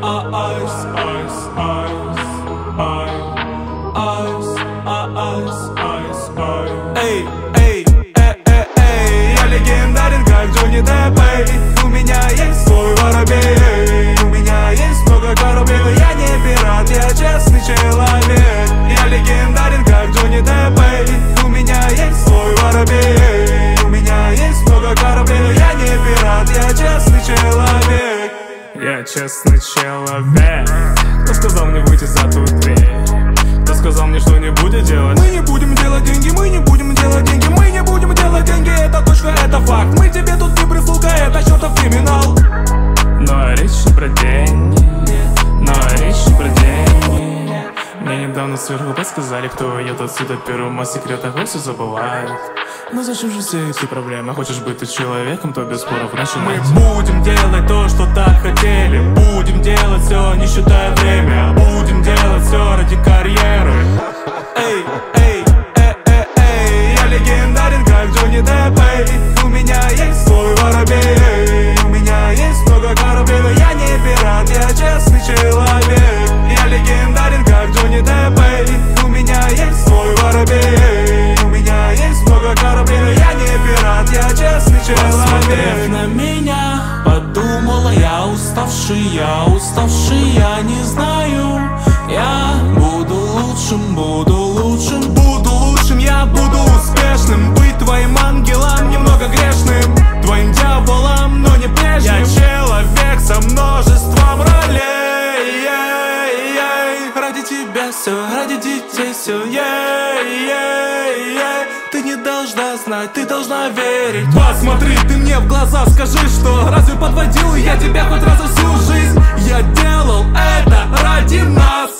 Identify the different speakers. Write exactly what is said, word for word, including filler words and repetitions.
Speaker 1: ice, ice, ice, ice, ice, ice, ice. Эй, эй, эй, эй, эй, я легендарен, как Джонни Депп. У меня есть свой воробей, у меня есть много кораблей, но я не пират, я честный человек. Я легендарен, как Джонни Депп. У меня есть свой воробей, у меня есть много кораблей, но я не пират, я честный человек.
Speaker 2: Я честный человек. Кто сказал мне выйти за ту дверь? Кто сказал мне, что не будет делать?
Speaker 1: Мы не будем делать деньги, мы не будем делать деньги, мы не будем делать деньги, это точка, это факт. Мы тебе тут не прислуга, это чертов криминал.
Speaker 2: Но речь не про деньги, но речь не про деньги. Мне недавно сверху подсказали, кто идет отсюда первым, о секретах все забывают. Но зачем же все эти проблемы? Хочешь быть ты человеком, то без споров начинать.
Speaker 1: Мы будем делать то, что так хотели, будем делать все, не считая время, будем делать все ради карьеры. Эй, эй, эй, эй, эй, я легендарен, как Джонни Депп. У меня есть свой воробей, у меня есть много кораблей, но я не пират, я честный человек. Я легендарен, как Джонни Депп. У меня есть свой воробей, у меня есть много кораблей, но я не пират, я честный человек.
Speaker 3: Посмотрев на меня, подумала я уставший, я уставший, я не знаю. Я буду лучшим, буду лучшим,
Speaker 1: буду лучшим, я буду успешным. Быть твоим ангелом, немного грешным, твоим дьяволом, но не прежним. Я человек со множеством ролей. Ради тебя все, ради детей все. Ты не должна знать, ты должна верить. Посмотри ты мне в глаза, скажи, что разве подводил я тебя хоть раз за всю жизнь? Я делал это ради нас.